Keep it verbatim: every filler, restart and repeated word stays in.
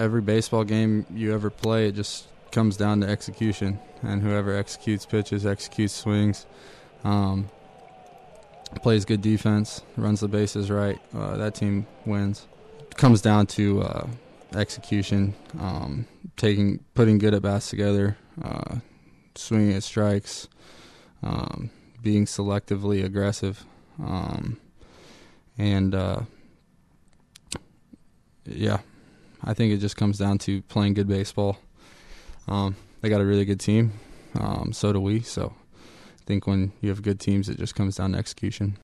every baseball game you ever play, it just comes down to execution, and whoever executes pitches, executes swings, um, plays good defense, runs the bases right, uh, that team wins. It comes down to uh, execution, um, taking, putting good at bats together, uh, swinging at strikes, um, being selectively aggressive, um, and uh, yeah, I think it just comes down to playing good baseball. Um, they got a really good team, um, so do we. So I think when you have good teams, it just comes down to execution.